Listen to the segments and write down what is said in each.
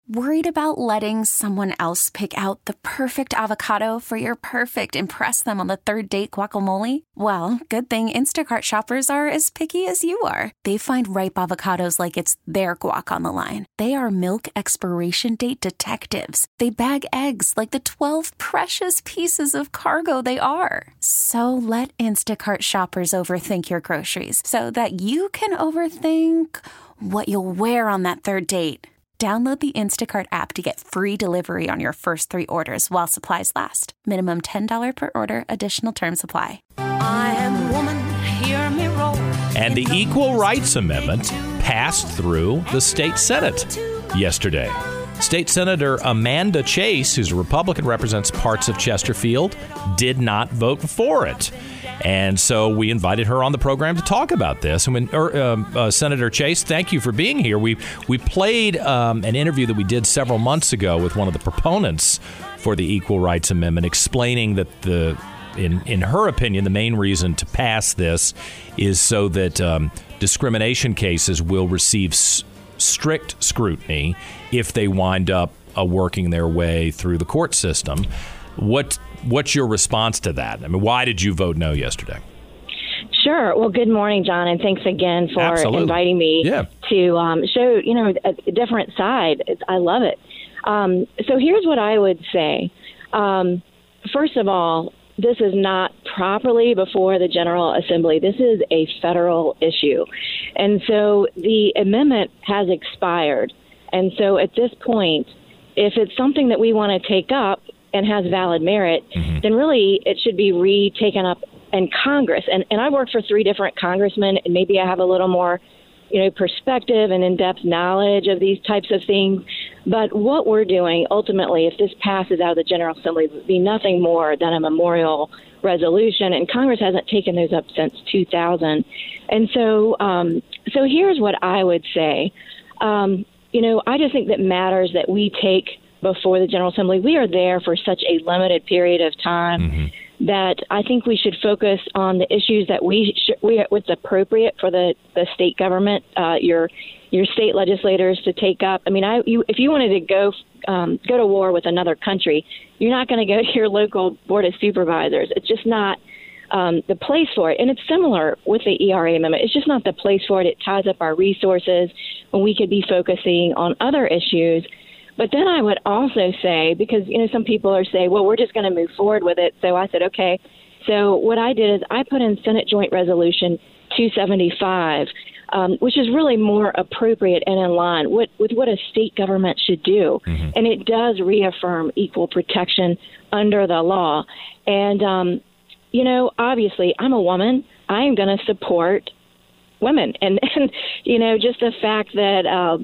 Worried about letting someone else pick out the perfect avocado for your perfect impress them on the third date guacamole? Well, good thing Instacart shoppers are as picky as you are. They find ripe avocados like it's their guac on the line. They are milk expiration date detectives. They bag eggs like the 12 precious pieces of cargo they are. So let Instacart shoppers overthink your groceries so that you can overthink what you'll wear on that third date. Download the Instacart app to get free delivery on your first 3 orders while supplies last. Minimum $10 per order. Additional terms apply. I am woman, hear me roar. And the Equal Rights Amendment passed through the state Senate yesterday. State Senator Amanda Chase, who's a Republican, represents parts of Chesterfield, did not vote for it. And so we invited her on the program to talk about this. And when Senator Chase, thank you for being here. We played an interview that we did several months ago with one of the proponents for the Equal Rights Amendment, explaining that in her opinion, the main reason to pass this is so that discrimination cases will receive strict scrutiny if they wind up working their way through the court system. What's your response to that? I mean, why did you vote no yesterday? Sure. Well, good morning, John, and thanks again for inviting me to show, a different side. I love it. So here's what I would say. First of all, this is not properly before the General Assembly. This is a federal issue. And so the amendment has expired. And so at this point, if it's something that we want to take up and has valid merit, then really it should be retaken up in Congress. And I work for 3 different congressmen, and maybe I have a little more, perspective and in-depth knowledge of these types of things. But what we're doing, ultimately, if this passes out of the General Assembly, would be nothing more than a memorial resolution, and Congress hasn't taken those up since 2000. And so here's what I would say. I just think that matters that we take before the General Assembly, we are there for such a limited period of time that I think we should focus on the issues that what's appropriate for the state government, your state legislators to take up. I mean, if you wanted to go to war with another country, you're not going to go to your local board of supervisors. It's just not the place for it. And it's similar with the ERA amendment. It's just not the place for it. It ties up our resources when we could be focusing on other issues. But then I would also say, because, some people are saying, well, we're just going to move forward with it. So I said, okay. So what I did is I put in Senate Joint Resolution 275, which is really more appropriate and in line with what a state government should do. And it does reaffirm equal protection under the law. And, obviously, I'm a woman. I am going to support women. And just the fact that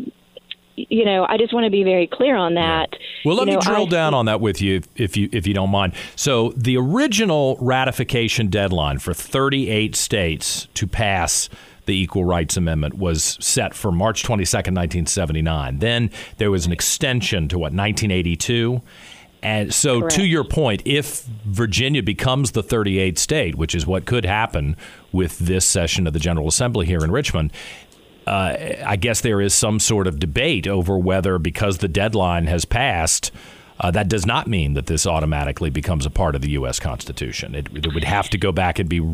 I just want to be very clear on that. Well, let me drill down on that with you, if you don't mind. So the original ratification deadline for 38 states to pass the Equal Rights Amendment was set for March 22nd, 1979. Then there was an extension to, 1982? And so Correct. To your point, if Virginia becomes the 38th state, which is what could happen with this session of the General Assembly here in Richmond, I guess there is some sort of debate over whether, because the deadline has passed, that does not mean that this automatically becomes a part of the U.S. Constitution. It would have to go back and be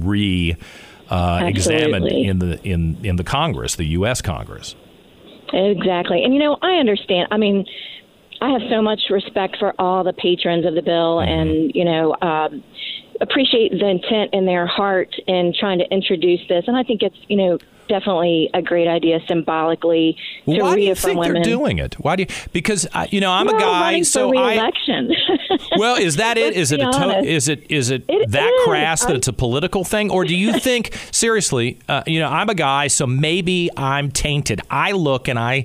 examined in the Congress, the U.S. Congress. Exactly. And, I understand. I mean, I have so much respect for all the patrons of the bill and, appreciate the intent in their heart in trying to introduce this. And I think it's, definitely a great idea symbolically to reaffirm women. Why do you think they're doing it? Why do you? Because I'm a guy, so re-election. Well, is that it? Is it that crass that it's a political thing, or do you think seriously? I'm a guy, so maybe I'm tainted. I look and I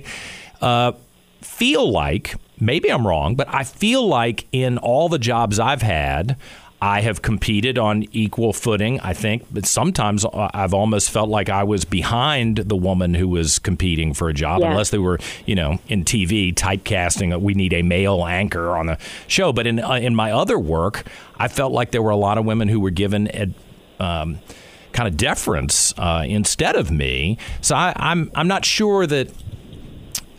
feel like, maybe I'm wrong, but I feel like in all the jobs I've had, I have competed on equal footing, I think, but sometimes I've almost felt like I was behind the woman who was competing for a job, unless they were, in TV typecasting, we need a male anchor on a show. But in my other work, I felt like there were a lot of women who were given kind of deference instead of me. So I'm not sure that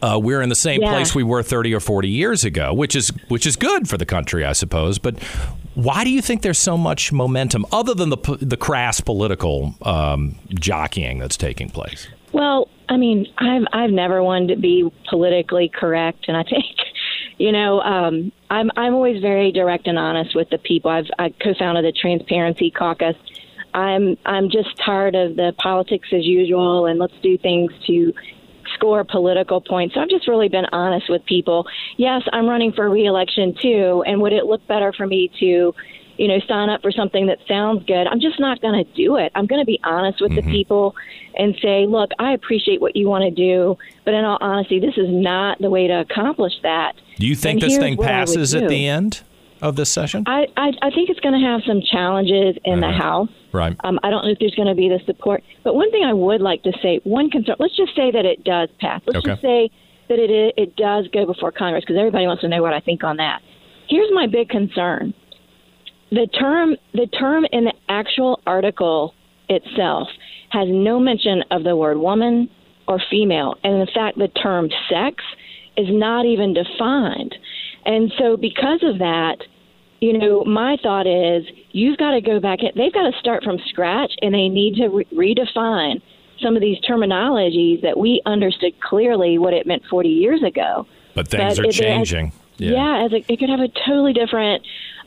we're in the same place we were 30 or 40 years ago, which is good for the country, I suppose. But why do you think there's so much momentum, other than the crass political jockeying that's taking place? Well, I mean, I've never wanted to be politically correct, and I think, I'm always very direct and honest with the people. I co-founded the Transparency Caucus. I'm just tired of the politics as usual, and let's do things to score political points. So I've just really been honest with people. Yes, I'm running for re-election too, and would it look better for me to, sign up for something that sounds good? I'm just not going to do it. I'm going to be honest with the people and say, look, I appreciate what you want to do, but in all honesty, this is not the way to accomplish that. Do you think this thing passes at the end of this session? I think it's going to have some challenges in the House. Right. I don't know if there's going to be the support. But one thing I would like to say, one concern, let's just say that it does pass. Let's just say that it does go before Congress, because everybody wants to know what I think on that. Here's my big concern. The term in the actual article itself has no mention of the word woman or female. And in fact, the term sex is not even defined. And so because of that, my thought is you've got to go back. They've got to start from scratch, and they need to redefine some of these terminologies that we understood clearly what it meant 40 years ago. But things are changing. It could have a totally different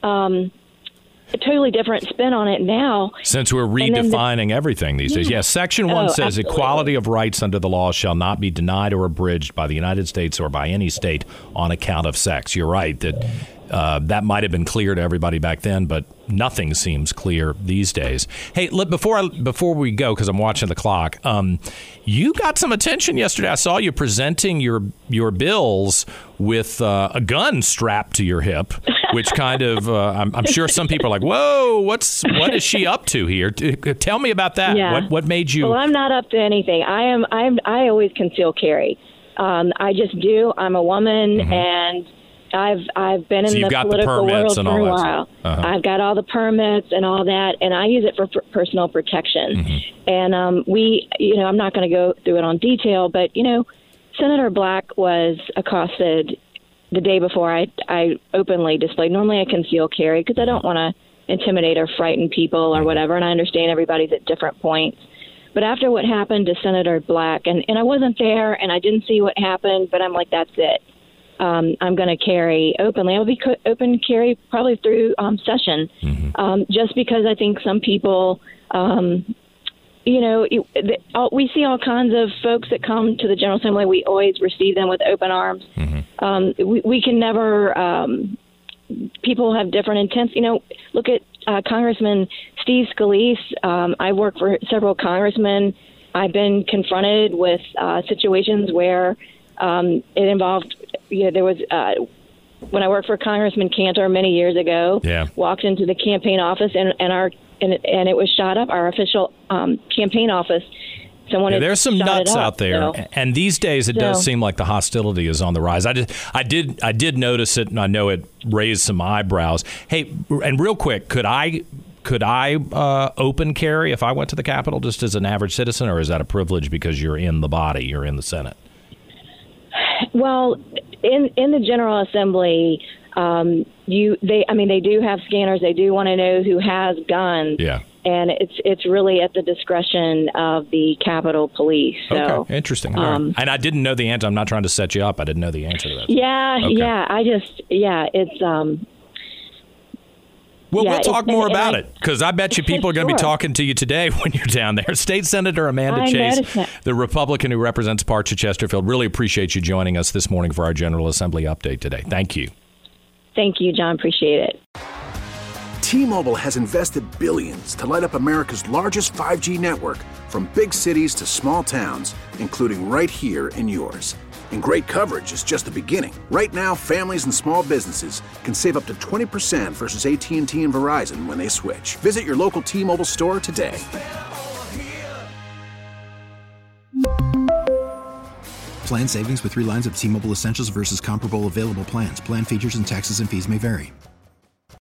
spin on it now. Since we're redefining everything these days. Yes, Section 1 says absolutely. Equality of rights under the law shall not be denied or abridged by the United States or by any state on account of sex. You're right that that might have been clear to everybody back then, but nothing seems clear these days. Hey, before we go, because I'm watching the clock, you got some attention yesterday. I saw you presenting your bills with a gun strapped to your hip, which kind of I'm sure some people are like, "Whoa, what is she up to here?" Tell me about that. Yeah. What made you? Well, I'm not up to anything. I always conceal carry. I just do. I'm a woman, and I've been in the political world for a while. I've got all the permits and all that, and I use it for personal protection. And I'm not going to go through it on detail, but Senator Black was accosted the day before I openly displayed. Normally I conceal carry because I don't want to intimidate or frighten people or whatever, and I understand everybody's at different points. But after what happened to Senator Black, and I wasn't there and I didn't see what happened, but I'm like, that's it. I'm going to carry openly. I'll be open carry probably through session, just because I think some people, we see all kinds of folks that come to the General Assembly. We always receive them with open arms. We can never. People have different intents. Look at Congressman Steve Scalise. I work for several congressmen. I've been confronted with situations where it involved. There was when I worked for Congressman Cantor many years ago. Walked into the campaign office and it was shot up. Our official campaign office. There's some nuts out there, and these days it does seem like the hostility is on the rise. I did notice it, and I know it raised some eyebrows. Hey, and real quick, could I open carry if I went to the Capitol just as an average citizen, or is that a privilege because you're in the body, you're in the Senate? Well, in the General Assembly, they do have scanners. They do want to know who has guns. Yeah. And it's really at the discretion of the Capitol Police. So, okay, interesting. Right. And I didn't know the answer. I'm not trying to set you up. I didn't know the answer to that. It's we'll talk more about it, because I bet you people are going to be talking to you today when you're down there. State Senator Amanda Chase, the Republican who represents parts of Chesterfield, really appreciate you joining us this morning for our General Assembly update today. Thank you. Thank you, John. Appreciate it. T-Mobile has invested billions to light up America's largest 5G network, from big cities to small towns, including right here in yours. And great coverage is just the beginning. Right now, families and small businesses can save up to 20% versus AT&T and Verizon when they switch. Visit your local T-Mobile store today. Plan savings with 3 lines of T-Mobile Essentials versus comparable available plans. Plan features and taxes and fees may vary.